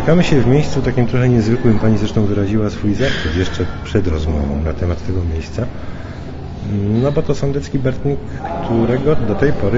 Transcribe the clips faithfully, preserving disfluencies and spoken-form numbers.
Spotykamy się w miejscu takim trochę niezwykłym. Pani zresztą wyraziła swój zachwyt jeszcze przed rozmową na temat tego miejsca. No bo to sądecki Bartnik, którego do tej pory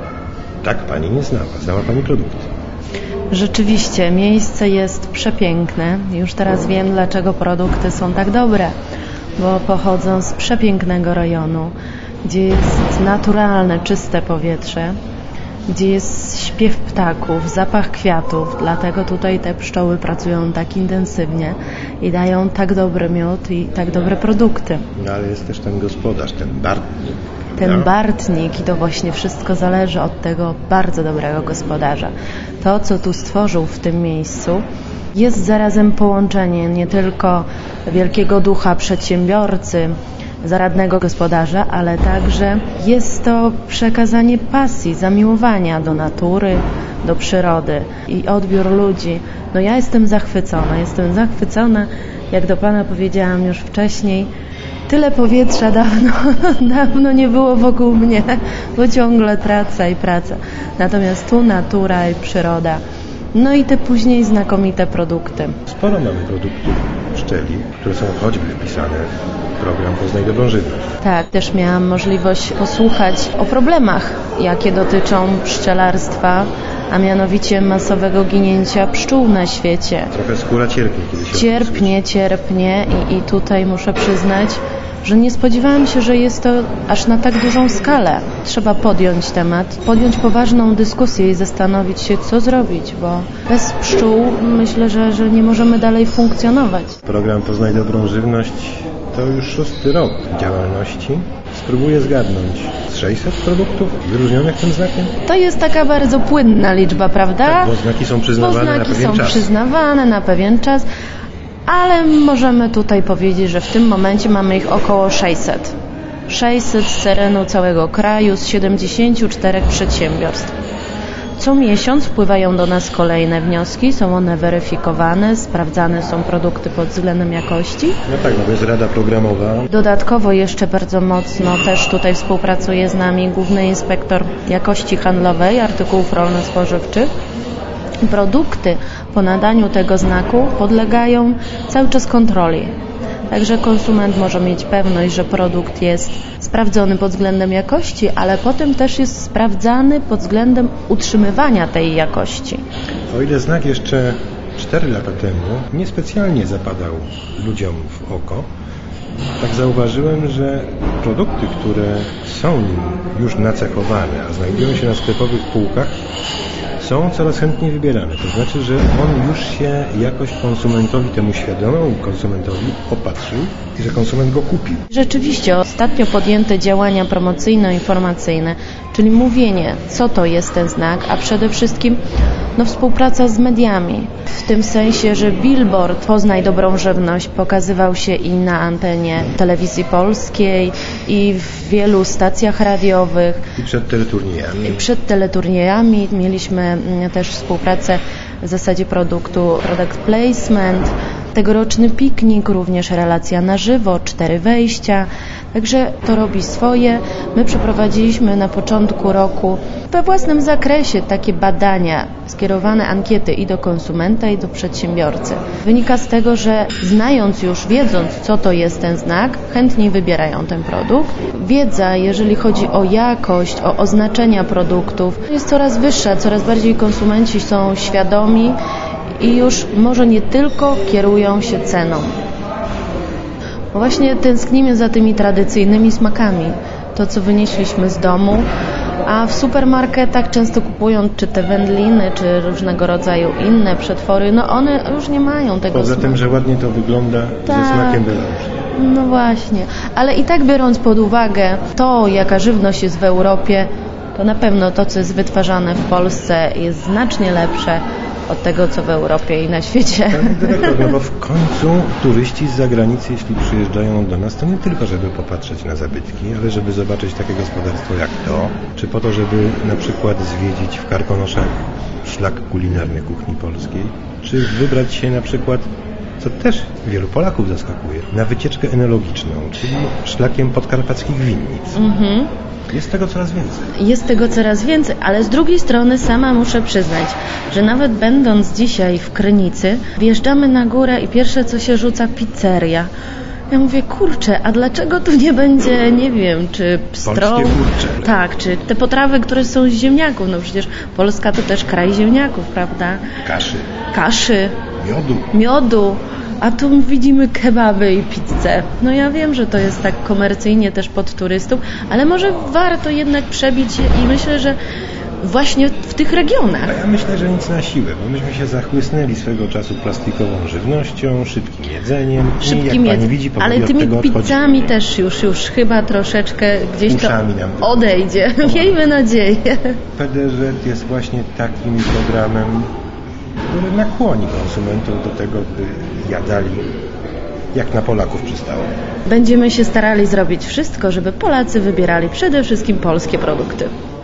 tak Pani nie znała. Znała Pani produkty. Rzeczywiście, miejsce jest przepiękne. Już teraz wiem, dlaczego produkty są tak dobre, bo pochodzą z przepięknego rejonu, gdzie jest naturalne, czyste powietrze, gdzie jest śpiew ptaków, zapach kwiatów, dlatego tutaj te pszczoły pracują tak intensywnie i dają tak dobry miód i tak dobre produkty. No ale jest też ten gospodarz, ten Bartnik. Ten no? Bartnik i to właśnie wszystko zależy od tego bardzo dobrego gospodarza. To, co tu stworzył w tym miejscu, jest zarazem połączenie nie tylko wielkiego ducha przedsiębiorcy, zaradnego gospodarza, ale także jest to przekazanie pasji, zamiłowania do natury, do przyrody i odbiór ludzi. No ja jestem zachwycona, jestem zachwycona, jak do Pana powiedziałam już wcześniej, tyle powietrza dawno, dawno nie było wokół mnie, bo ciągle praca i praca. Natomiast tu natura i przyroda, no i te później znakomite produkty. Sporo mamy produktów pszczeli, które są choćby wpisane w program Poznaj Dobrą Żywność. Tak, też miałam możliwość posłuchać o problemach, jakie dotyczą pszczelarstwa, a mianowicie masowego ginięcia pszczół na świecie. Trochę skóra cierpnie, kiedy się Cierpnie, cierpnie i, i tutaj muszę przyznać, że nie spodziewałam się, że jest to aż na tak dużą skalę. Trzeba podjąć temat, podjąć poważną dyskusję i zastanowić się, co zrobić, bo bez pszczół myślę, że, że nie możemy dalej funkcjonować. Program Poznaj Dobrą Żywność to już szósty rok działalności. Spróbuję zgadnąć. Z sześćset produktów wyróżnionych tym znakiem? To jest taka bardzo płynna liczba, prawda? Tak, bo znaki są przyznawane bo znaki na pewien są czas. przyznawane na pewien czas. Ale możemy tutaj powiedzieć, że w tym momencie mamy ich około sześćset. sześćset z terenu całego kraju, z siedemdziesięciu czterech przedsiębiorstw. Co miesiąc wpływają do nas kolejne wnioski, są one weryfikowane, sprawdzane są produkty pod względem jakości. No tak, no to jest rada programowa. Dodatkowo jeszcze bardzo mocno też tutaj współpracuje z nami Główny Inspektor Jakości Handlowej Artykułów Rolno-Spożywczych. Produkty po nadaniu tego znaku podlegają cały czas kontroli. Także konsument może mieć pewność, że produkt jest sprawdzony pod względem jakości, ale potem też jest sprawdzany pod względem utrzymywania tej jakości. O ile znak jeszcze cztery lata temu niespecjalnie zapadał ludziom w oko, tak zauważyłem, że produkty, które są nim już nacechowane, a znajdują się na sklepowych półkach, są coraz chętniej wybierane. To znaczy, że on już się jakoś konsumentowi, temu świadomemu konsumentowi opatrzył i że konsument go kupił. Rzeczywiście ostatnio podjęte działania promocyjno-informacyjne, czyli mówienie, co to jest ten znak, a przede wszystkim no, współpraca z mediami. W tym sensie, że billboard Poznaj Dobrą Żywność pokazywał się i na antenie telewizji polskiej, i w wielu stacjach radiowych. I przed teleturniejami. I przed teleturniejami mieliśmy też współpracę w zasadzie produktu product placement, tegoroczny piknik, również relacja na żywo, cztery wejścia. Także to robi swoje. My przeprowadziliśmy na początku roku we własnym zakresie takie badania, skierowane ankiety i do konsumenta, i do przedsiębiorcy. Wynika z tego, że znając już, wiedząc co to jest ten znak, chętniej wybierają ten produkt. Wiedza, jeżeli chodzi o jakość, o oznaczenia produktów, jest coraz wyższa, coraz bardziej konsumenci są świadomi i już może nie tylko kierują się ceną. Bo właśnie tęsknimy za tymi tradycyjnymi smakami, to co wynieśliśmy z domu, a w supermarketach często kupują czy te wędliny, czy różnego rodzaju inne przetwory, no one już nie mają tego Poza smaku. tym, że ładnie to wygląda Tak. ze smakiem Belarusa. No właśnie, ale i tak biorąc pod uwagę to, jaka żywność jest w Europie, to na pewno to, co jest wytwarzane w Polsce, jest znacznie lepsze od tego, co w Europie i na świecie. Panie dyrektor, no bo w końcu turyści z zagranicy, jeśli przyjeżdżają do nas, to nie tylko, żeby popatrzeć na zabytki, ale żeby zobaczyć takie gospodarstwo jak to, czy po to, żeby na przykład zwiedzić w Karkonoszach szlak kulinarny kuchni polskiej, czy wybrać się na przykład co też wielu Polaków zaskakuje, na wycieczkę enologiczną, czyli szlakiem podkarpackich winnic. Mhm. Jest tego coraz więcej. Jest tego coraz więcej, ale z drugiej strony sama muszę przyznać, że nawet będąc dzisiaj w Krynicy, wjeżdżamy na górę i pierwsze co się rzuca pizzeria. Ja mówię, kurczę, a dlaczego tu nie będzie, nie wiem, czy pstrą... Polskie kurcze. Tak, czy te potrawy, które są z ziemniaków. No przecież Polska to też kraj ziemniaków, prawda? Kaszy. Kaszy. Miodu. Miodu. A tu widzimy kebaby i pizzę. No ja wiem, że to jest tak komercyjnie też pod turystów, ale może warto jednak przebić się i myślę, że właśnie w tych regionach. A ja myślę, że nic na siłę, bo myśmy się zachłysnęli swego czasu plastikową żywnością, szybkim jedzeniem szybkim i jak pani widzi, powoli ale tymi od tego pizzami odchodzimy. też już, już chyba troszeczkę gdzieś Uszami to nam to odejdzie. Miejmy nadzieję. P D Ż jest właśnie takim programem, który nakłoni konsumentów do tego, by jadali jak na Polaków przystało. Będziemy się starali zrobić wszystko, żeby Polacy wybierali przede wszystkim polskie produkty.